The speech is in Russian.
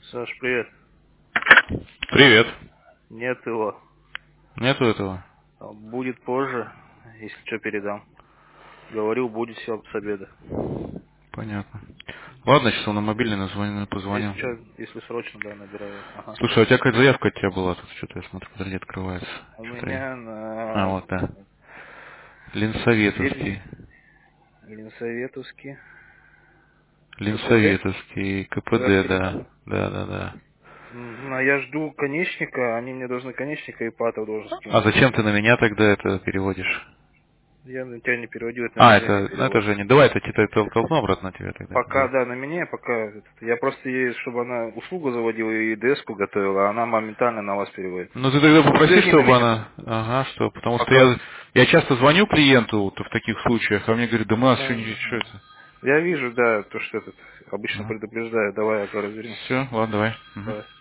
Саш, привет. Привет. Нет его. Нету этого? Будет позже, если что, передам. Говорил, будет все с обеда. Понятно. Ладно, сейчас он на мобильный назвонил, Если позвонил. что, если срочно, да, набираю. Ага. Слушай, а у тебя какая заявка от тебя была? Тут что-то я смотрю, подожди, открывается. У Что-то я... меня А, на вот, да. Ленсоветовский. Ленсоветовский КПД. Ленсоветовский, КПД, Верхний. да. Да. А я жду конечника, они мне должны конечника и патов должен А скинуть. зачем ты на меня тогда это переводишь? Я на тебя не переводил, это А, на Жене это, ну это перевод. же не... Давай, это толкну обратно тебе тогда. Пока, Давай. да, на меня, пока. Я просто ей, чтобы она услугу заводила и ДС-ку готовила, а она моментально на вас переводит. Ну ты тогда попроси, Жене на чтобы меня. она... Ага, что? Потому что Пока. я часто звоню клиенту вот в таких случаях, а мне говорят, да мы нас еще не... Что Ага. это? Я вижу, да, то, что этот обычно Ага. предупреждаю. Давай, я разберемся. Все, ладно, давай. Мгм. Давай.